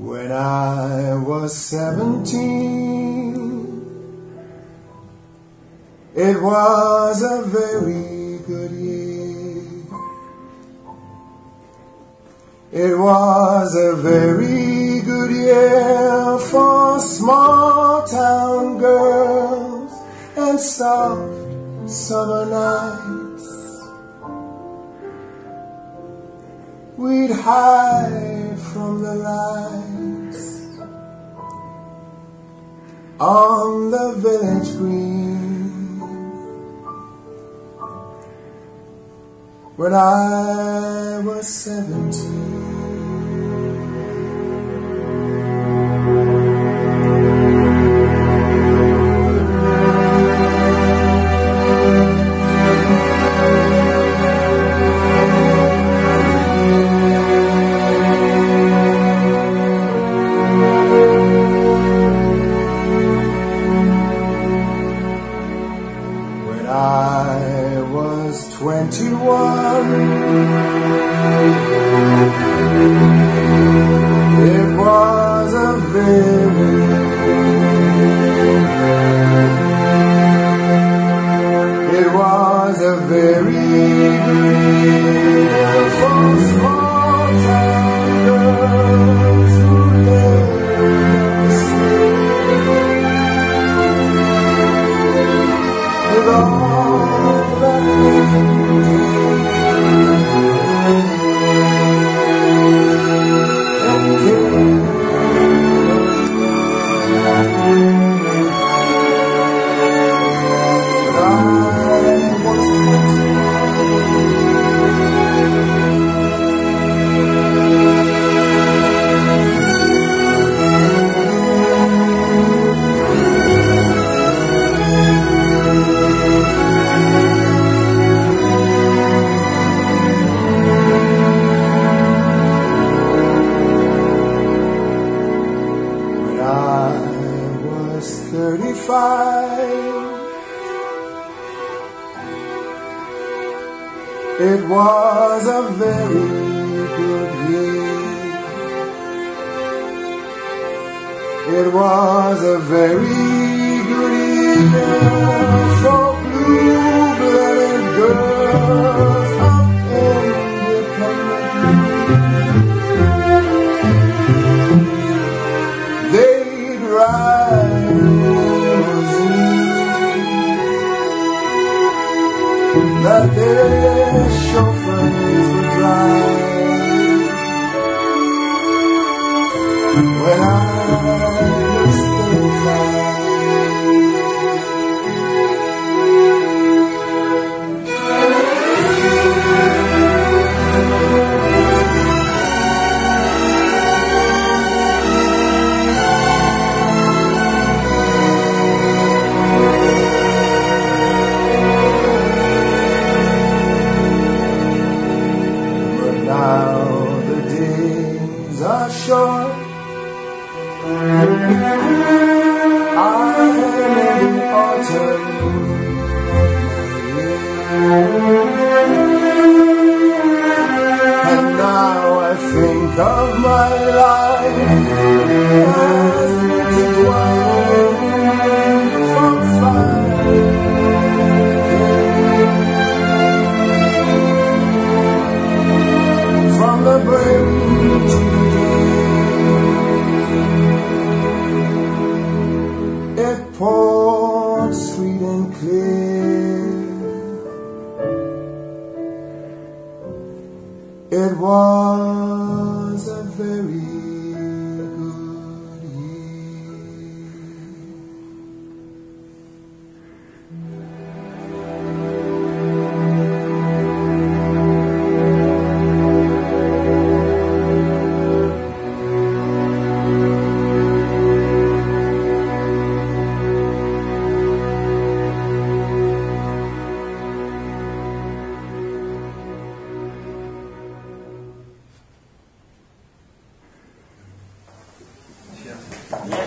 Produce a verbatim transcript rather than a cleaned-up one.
When I was seventeen, it was a very good year. It was a very good year for small town girls and soft summer nights. We'd hide from the lights on the village green. When I was seventeen, I was twenty-one. It was a very, it was a very beautiful small town girls who lived the city with all thirty-five. It was a very good year. It was a very good year for blue-blooded girls of independent. They'd ride that their chauffeurs would drive. When I was thirty-five, now the days are short. I am in the autumn and now I think of my life as intertwined from fire. From the brain to the day, it poured sweet and clear. It was a very good Yeah.